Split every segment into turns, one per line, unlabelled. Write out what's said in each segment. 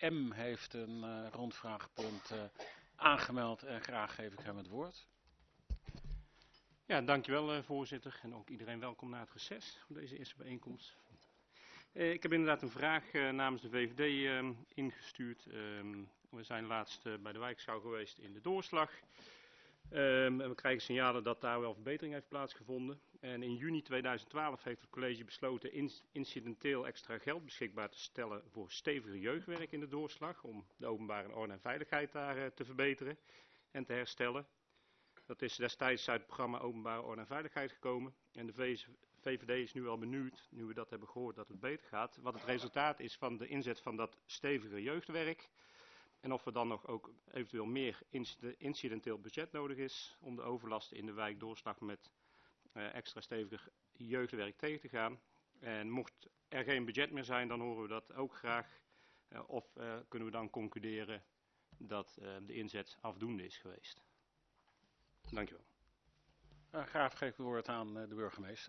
M. heeft een rondvraagpunt aangemeld en graag geef ik hem het woord.
Ja, dankjewel voorzitter en ook iedereen welkom na het reces voor deze eerste bijeenkomst. Ik heb inderdaad een vraag namens de VVD ingestuurd. We zijn laatst bij de wijkschouw geweest in de doorslag. En we krijgen signalen dat daar wel verbetering heeft plaatsgevonden. En in juni 2012 heeft het college besloten incidenteel extra geld beschikbaar te stellen voor steviger jeugdwerk in de doorslag. Om de openbare orde en veiligheid daar te verbeteren en te herstellen. Dat is destijds uit het programma Openbare Orde en Veiligheid gekomen. En de VVD is nu wel benieuwd, nu we dat hebben gehoord, dat het beter gaat. Wat het resultaat is van de inzet van dat stevige jeugdwerk. En of er dan nog ook eventueel meer incidenteel budget nodig is om de overlast in de wijk doorslag met extra steviger jeugdwerk tegen te gaan. En mocht er geen budget meer zijn, dan horen we dat ook graag. Of kunnen we dan concluderen dat de inzet afdoende is geweest. Dankjewel.
Graag geef ik het woord aan de burgemeester.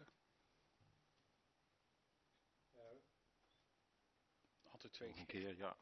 Altijd twee
Nog een keer, ja.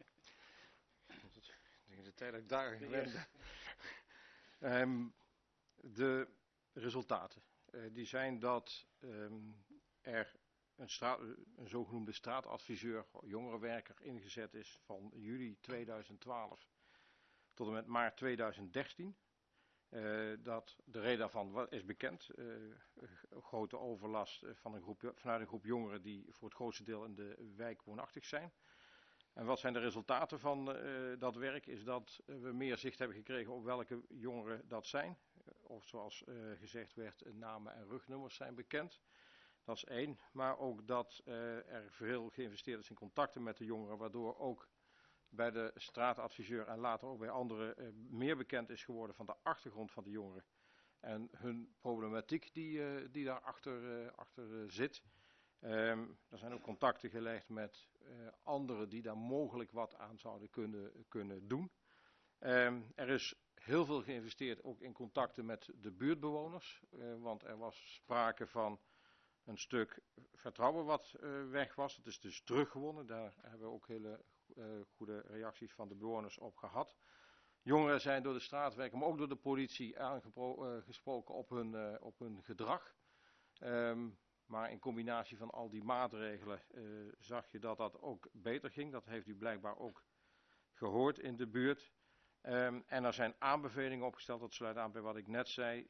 De tijd dat ik daar gewend ben. De resultaten. Die zijn dat er een zogenoemde straatadviseur, jongerenwerker, ingezet is van juli 2012 tot en met maart 2013. Dat de reden daarvan is bekend. Grote overlast vanuit een groep jongeren die voor het grootste deel in de wijk woonachtig zijn. En wat zijn de resultaten van dat werk? Is dat we meer zicht hebben gekregen op welke jongeren dat zijn. Of zoals gezegd werd, namen en rugnummers zijn bekend. Dat is één. Maar ook dat er veel geïnvesteerd is in contacten met de jongeren. Waardoor ook bij de straatadviseur en later ook bij anderen meer bekend is geworden van de achtergrond van de jongeren. En hun problematiek die daarachter zit. Er zijn ook contacten gelegd met anderen die daar mogelijk wat aan zouden kunnen doen. Er is heel veel geïnvesteerd ook in contacten met de buurtbewoners. Want er was sprake van een stuk vertrouwen wat weg was. Het is dus teruggewonnen. Daar hebben we ook hele goede reacties van de bewoners op gehad. Jongeren zijn door de straatwerken, maar ook door de politie aangesproken op hun gedrag. Maar in combinatie van al die maatregelen zag je dat dat ook beter ging. Dat heeft u blijkbaar ook gehoord in de buurt. En er zijn aanbevelingen opgesteld, dat sluit aan bij wat ik net zei.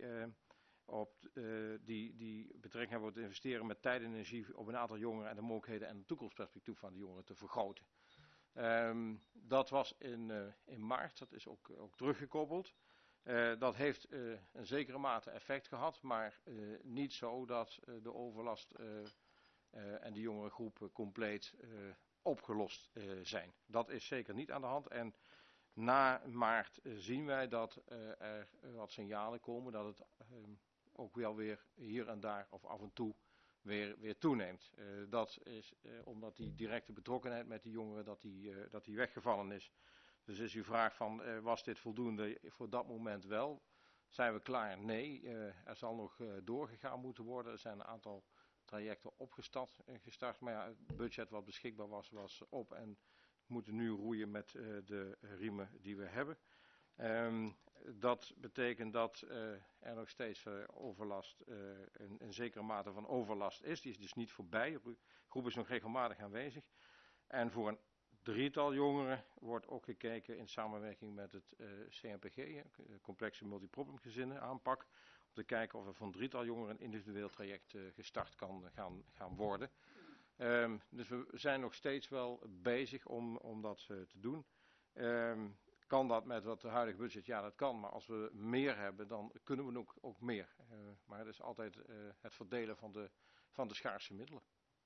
Die betrekking hebben te investeren met tijd en energie op een aantal jongeren en de mogelijkheden en het toekomstperspectief van de jongeren te vergroten. Dat was in maart, dat is ook teruggekoppeld. Dat heeft een zekere mate effect gehad, maar niet zo dat de overlast en de jongerengroep compleet opgelost zijn. Dat is zeker niet aan de hand. En na maart zien wij dat er wat signalen komen dat het ook wel weer hier en daar of af en toe weer toeneemt. Dat is omdat die directe betrokkenheid met die jongeren dat die weggevallen is. Dus is uw vraag van was dit voldoende voor dat moment wel? Zijn we klaar? Nee, er zal nog doorgegaan moeten worden. Er zijn een aantal trajecten gestart, maar ja, het budget wat beschikbaar was op en we moeten nu roeien met de riemen die we hebben. Dat betekent dat er nog steeds overlast, een zekere mate van overlast is. Die is dus niet voorbij. De groep is nog regelmatig aanwezig. En voor een drietal jongeren wordt ook gekeken in samenwerking met het CNPG, complexe multiproblemgezinnen aanpak. Om te kijken of er voor een drietal jongeren een individueel traject gestart kan gaan worden. Dus we zijn nog steeds wel bezig om dat te doen. Kan dat met het huidige budget? Ja, dat kan. Maar als we meer hebben, dan kunnen we ook meer. Maar het is altijd het verdelen van de schaarse middelen.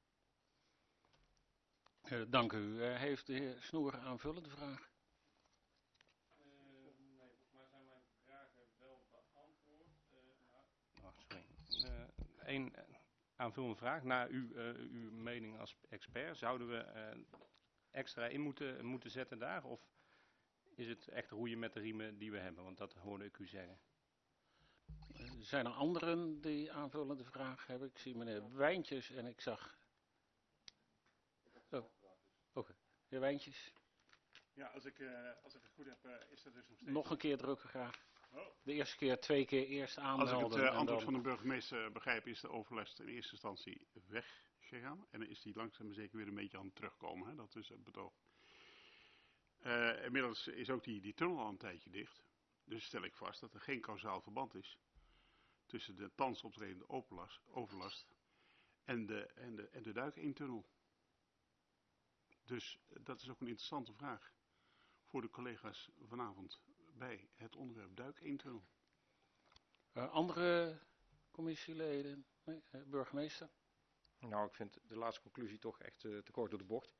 Dank u. Heeft de heer Snoer een aanvullende vraag?
Nee, volgens mij zijn mijn vragen wel beantwoord. Sorry. Eén aanvullende vraag. Naar uw mening als expert, zouden we extra in moeten zetten daar? Of is het echt roeien met de riemen die we hebben? Want dat hoorde ik u zeggen.
Zijn er anderen die aanvullende vragen hebben? Ik zie meneer Wijntjes en ik zag... Oh, oké. Heer Wijntjes.
Ja, als ik het goed heb, is dat dus nog steeds...
Nog een keer drukken graag.
Oh.
De eerste keer 2 keer eerst
Als
aanmelden.
ik het
en
antwoord
dan...
van de burgemeester begrijp, is de overlast in eerste instantie weggegaan. En dan is die langzaam maar zeker weer een beetje aan het terugkomen. Hè? Dat is het betoog. Inmiddels is ook die tunnel al een tijdje dicht. Dus stel ik vast dat er geen kausaal verband is tussen de thans optredende overlast en de Duik-1-tunnel. Dus dat is ook een interessante vraag voor de collega's vanavond bij het onderwerp Duik-1-tunnel.
Andere commissieleden? Nee, burgemeester?
Nou, ik vind de laatste conclusie toch echt te kort door de bocht.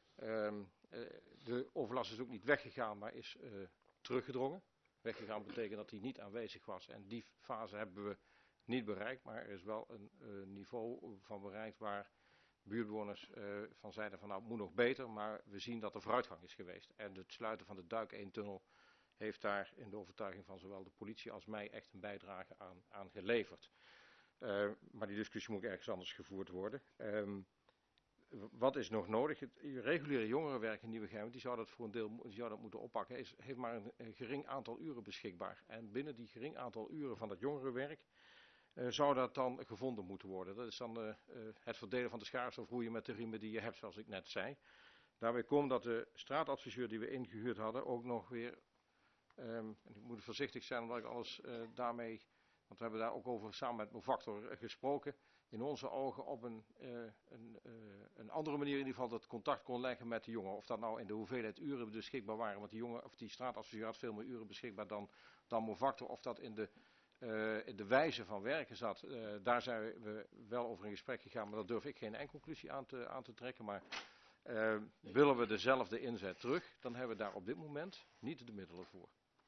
De overlast is ook niet weggegaan, maar is teruggedrongen. Weggegaan betekent dat hij niet aanwezig was. En die fase hebben we niet bereikt. Maar er is wel een niveau van bereikt waar buurtbewoners van zeiden van nou het moet nog beter. Maar we zien dat er vooruitgang is geweest. En het sluiten van de Duik-1-tunnel heeft daar in de overtuiging van zowel de politie als mij echt een bijdrage aan geleverd. Maar die discussie moet ergens anders gevoerd worden. Wat is nog nodig? Het reguliere jongerenwerk in Nieuwegein, die zou dat voor een deel moeten oppakken, heeft maar een gering aantal uren beschikbaar. En binnen die gering aantal uren van dat jongerenwerk zou dat dan gevonden moeten worden. Dat is dan het verdelen van de schaars of roeien met de riemen die je hebt, zoals ik net zei. Daarbij komt dat de straatadviseur die we ingehuurd hadden ook nog weer, en ik moet voorzichtig zijn omdat ik alles daarmee, want we hebben daar ook over samen met Movactor gesproken, in onze ogen op een andere manier in ieder geval dat contact kon leggen met de jongen. Of dat nou in de hoeveelheid uren beschikbaar waren, want die jongen of die straatadviseur had veel meer uren beschikbaar dan Movactor. Of dat in de wijze van werken zat, daar zijn we wel over in gesprek gegaan, maar daar durf ik geen eindconclusie aan te trekken. Maar willen we dezelfde inzet terug, dan hebben we daar op dit moment niet de middelen voor.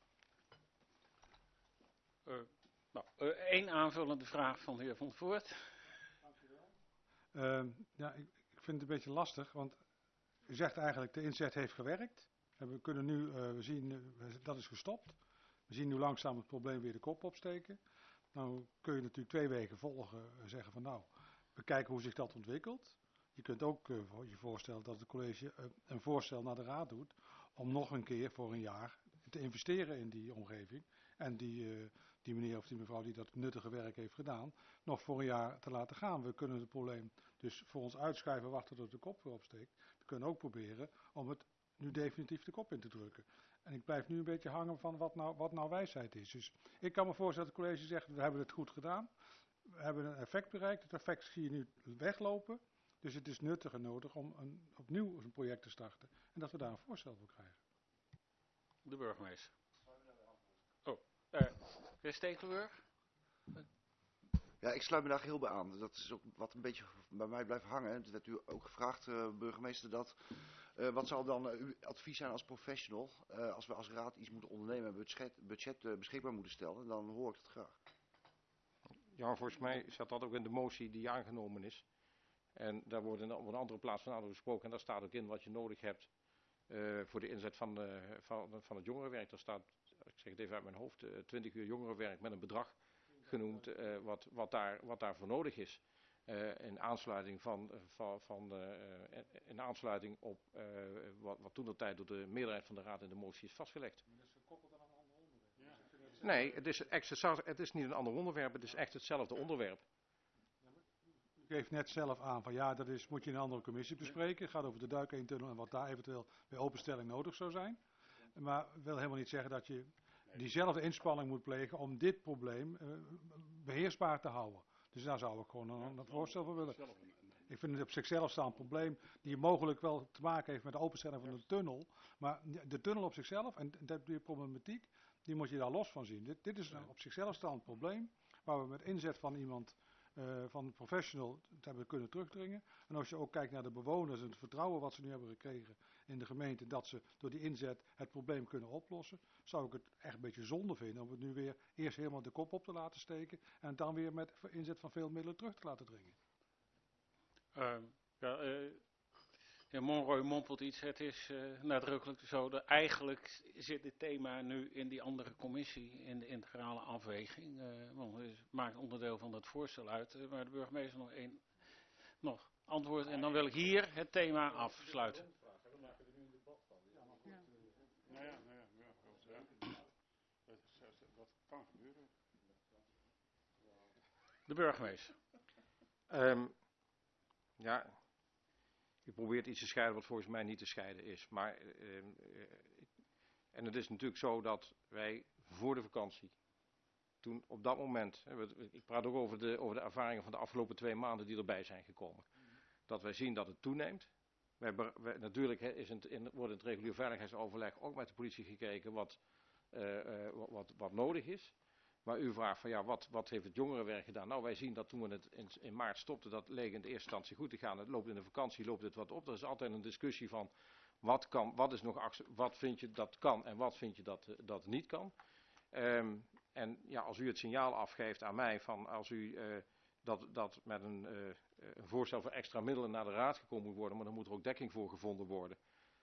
Één aanvullende vraag van de heer Van Voort.
Ja, ik vind het een beetje lastig, want u zegt eigenlijk de inzet heeft gewerkt. En we kunnen nu, we zien, dat is gestopt. We zien nu langzaam het probleem weer de kop opsteken. Nou kun je natuurlijk 2 weken volgen, zeggen van nou, we kijken hoe zich dat ontwikkelt. Je kunt ook je voorstellen dat het college een voorstel naar de raad doet om nog een keer voor een jaar te investeren in die omgeving. En die meneer of die mevrouw die dat nuttige werk heeft gedaan, nog voor een jaar te laten gaan. We kunnen het probleem dus voor ons uitschuiven, wachten tot de kop weer opsteekt. We kunnen ook proberen om het nu definitief de kop in te drukken. En ik blijf nu een beetje hangen van wat nou wijsheid is. Dus ik kan me voorstellen dat het college zegt, we hebben het goed gedaan. We hebben een effect bereikt. Het effect zie je nu weglopen. Dus het is nuttig en nodig om opnieuw een project te starten. En dat we daar een voorstel voor krijgen.
De burgemeester. Heer Stekelenburg?
Ja, ik sluit me daar geheel bij aan. Dat is ook wat een beetje bij mij blijft hangen. Het werd u ook gevraagd, burgemeester, wat zal dan uw advies zijn als professional? Als we als raad iets moeten ondernemen en budget beschikbaar moeten stellen, dan hoor ik het graag.
Ja, volgens mij zat dat ook in de motie die aangenomen is. En daar wordt op een andere plaats van gesproken. En daar staat ook in wat je nodig hebt voor de inzet van het jongerenwerk. Daar staat, ik zeg het even uit mijn hoofd, 20 uur jongerenwerk met een bedrag genoemd wat daarvoor nodig is. In aansluiting op wat toen de tijd door de meerderheid van de raad in de motie is vastgelegd.
Dat is gekoppeld aan een ander onderwerp.
Nee, het is niet een ander onderwerp, het is echt hetzelfde onderwerp.
U geeft net zelf aan van ja, dat moet je in een andere commissie bespreken. Het gaat over de Duik-1-tunnel en wat daar eventueel bij openstelling nodig zou zijn. Maar wil helemaal niet zeggen dat je diezelfde inspanning moet plegen om dit probleem beheersbaar te houden. Dus daar zou ik gewoon een voorstel voor willen. Ik vind het op zichzelf staand probleem die mogelijk wel te maken heeft met de openstelling van de tunnel. Maar de tunnel op zichzelf en die problematiek, die moet je daar los van zien. Dit is een op zichzelf staand probleem waar we met inzet van iemand, van een professional, het hebben kunnen terugdringen. En als je ook kijkt naar de bewoners en het vertrouwen wat ze nu hebben gekregen in de gemeente, dat ze door die inzet het probleem kunnen oplossen, zou ik het echt een beetje zonde vinden om het nu weer eerst helemaal de kop op te laten steken en dan weer met inzet van veel middelen terug te laten dringen.
Heer Monroy mompelt iets. Het is nadrukkelijk zo. Eigenlijk zit dit thema nu in die andere commissie, in de integrale afweging. Want het maakt onderdeel van dat voorstel uit. Maar de burgemeester nog antwoord. En dan wil ik hier het thema afsluiten.
kan gebeuren.
De burgemeester.
Ja, u probeert iets te scheiden wat volgens mij niet te scheiden is. Maar, en het is natuurlijk zo dat wij voor de vakantie, toen op dat moment, ik praat ook over de ervaringen van de afgelopen 2 maanden die erbij zijn gekomen, dat wij zien dat het toeneemt. Natuurlijk wordt in het regulier veiligheidsoverleg ook met de politie gekeken wat nodig is. Maar u vraagt van ja, wat heeft het jongerenwerk gedaan? Nou, wij zien dat toen we het in maart stopten, dat leek in de eerste instantie goed te gaan. Het loopt in de vakantie, loopt het wat op. Er is altijd een discussie van wat vind je dat kan en wat vind je dat niet kan. En ja, als u het signaal afgeeft aan mij van als u dat met een voorstel voor extra middelen naar de raad gekomen moet worden, maar dan moet er ook dekking voor gevonden worden.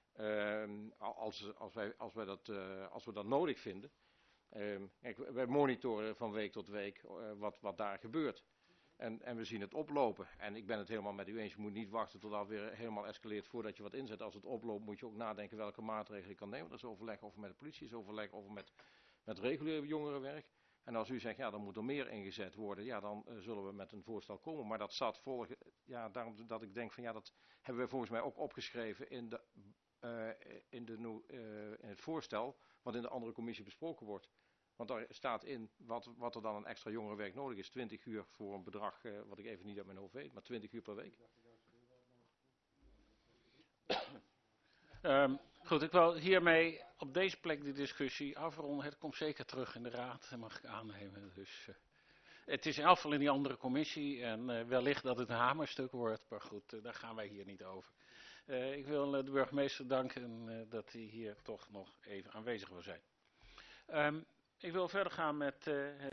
Als we dat nodig vinden. Kijk, wij monitoren van week tot week wat daar gebeurt. En we zien het oplopen. En ik ben het helemaal met u eens. Je moet niet wachten tot dat weer helemaal escaleert voordat je wat inzet. Als het oploopt moet je ook nadenken welke maatregelen je kan nemen. Dat is overleg over met de politie, is overleg over met reguliere jongerenwerk. En als u zegt, ja, dan moet er meer ingezet worden, ja, dan zullen we met een voorstel komen. Maar dat staat daarom dat ik denk van ja, dat hebben we volgens mij ook opgeschreven in het voorstel wat in de andere commissie besproken wordt. Want daar staat in wat er dan een extra jongerenwerk nodig is. 20 uur voor een bedrag wat ik even niet uit mijn hoofd weet, maar 20 uur per week.
Goed, ik wil hiermee op deze plek die discussie afronden. Het komt zeker terug in de raad, dat mag ik aannemen. Dus, het is in afval in die andere commissie en wellicht dat het een hamerstuk wordt. Maar goed, daar gaan wij hier niet over. Ik wil de burgemeester danken dat hij hier toch nog even aanwezig wil zijn. Ik wil verder gaan met